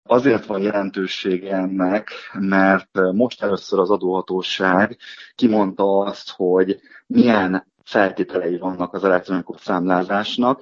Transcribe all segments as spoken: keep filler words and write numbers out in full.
Azért van jelentősége ennek, mert most először az adóhatóság kimondta azt, hogy milyen feltételei vannak az elektronikus számlázásnak,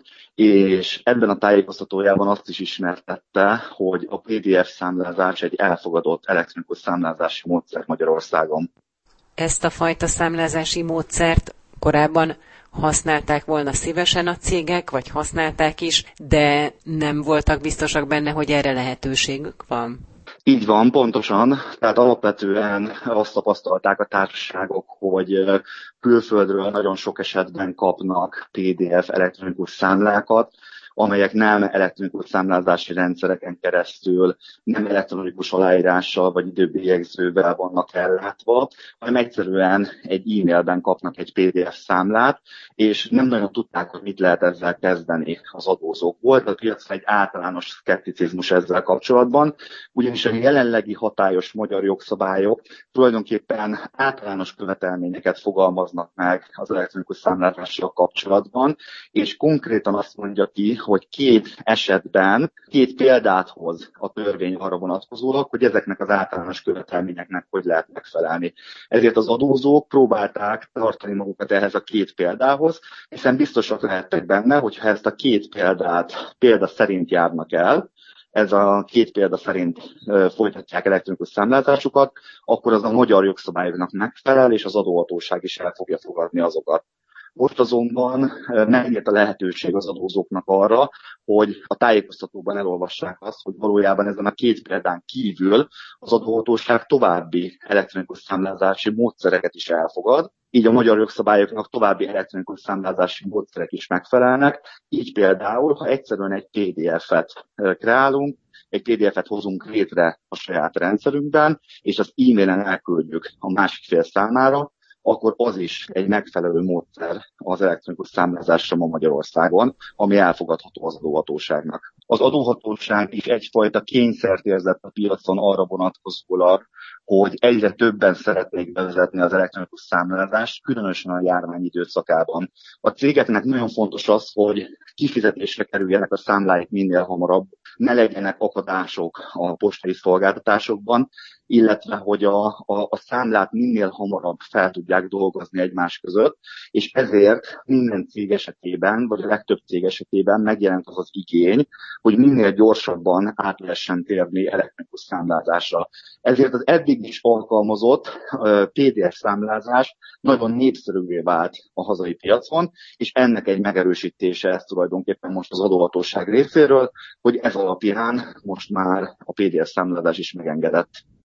és ebben a tájékoztatójában azt is ismertette, hogy a pé dé ef számlázás egy elfogadott elektronikus számlázási módszer Magyarországon. Ezt a fajta számlázási módszert korábban használták volna szívesen a cégek, vagy használták is, de nem voltak biztosak benne, hogy erre lehetőségük van. Így van, pontosan. Tehát alapvetően azt tapasztalták a társaságok, hogy külföldről nagyon sok esetben kapnak pé dé ef elektronikus számlákat, amelyek nem elektronikus számlázási rendszereken keresztül, nem elektronikus aláírással vagy időbélyegzővel vannak ellátva, hanem egyszerűen egy e-mailben kapnak egy pé dé ef számlát, és nem nagyon tudták, hogy mit lehet ezzel kezdeni az adózók. Volt a piacon egy általános szkepticizmus ezzel kapcsolatban, ugyanis a jelenlegi hatályos magyar jogszabályok tulajdonképpen általános követelményeket fogalmaznak meg az elektronikus számlázással kapcsolatban, és konkrétan azt mondja ki, hogy két esetben két példát hoz a törvény arra vonatkozólag, hogy ezeknek az általános követelményeknek hogy lehet megfelelni. Ezért az adózók próbálták tartani magukat ehhez a két példához, hiszen biztosak lehettek benne, hogyha ezt a két példát példa szerint járnak el, ez a két példa szerint folytatják elektronikus számlázásukat, akkor az a magyar jogszabályoknak megfelel, és az adóhatóság is el fogja fogadni azokat. Most azonban megnyílt a lehetőség az adózóknak arra, hogy a tájékoztatóban elolvassák azt, hogy valójában ezen a két példán kívül az adóhatóság további elektronikus számlázási módszereket is elfogad, így a magyar jogszabályoknak további elektronikus számlázási módszerek is megfelelnek, így például, ha egyszerűen egy pé dé ef-et kreálunk, egy pé dé ef-et hozunk létre a saját rendszerünkben, és az e-mailen elküldjük a másik fél számára, akkor az is egy megfelelő módszer az elektronikus számlázásra ma Magyarországon, ami elfogadható az adóhatóságnak. Az adóhatóság is egyfajta kényszert érzett a piacon arra vonatkozólag, hogy egyre többen szeretnék bevezetni az elektronikus számlázást, különösen a járvány időszakában. A cégeknek nagyon fontos az, hogy kifizetésre kerüljenek a számláik minél hamarabb, ne legyenek akadások a postai szolgáltatásokban, illetve hogy a, a, a számlát minél hamarabb fel tudják dolgozni egymás között, és ezért minden cég esetében, vagy a legtöbb cég esetében megjelent az az igény, hogy minél gyorsabban át lehessen térni elektronikus számlázásra. Ezért az eddig is alkalmazott pé dé ef számlázás nagyon népszerűvé vált a hazai piacon, és ennek egy megerősítése ez tulajdonképpen most az adóhatóság részéről, hogy ez alapján most már a pé dé ef számlázás is megengedett.